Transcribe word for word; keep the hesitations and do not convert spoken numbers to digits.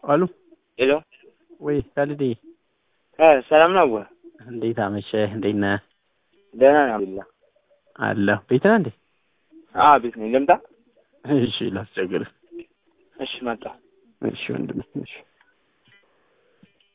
አሉ ሄሎ ወይ ካልዲ እ ሰላም ነው ወይ? እንዴት አመሸህ? እንዴት ነህ? ደህና ነኝ አልሐምዱሊላህ። አለሁ። ቤት ነህ እንዴ? አዎ ቤት ነኝ። ልምጣ? እሺ ላስቸግርህ። እሺ መጣሁ። እሺ ወንድሜ እሺ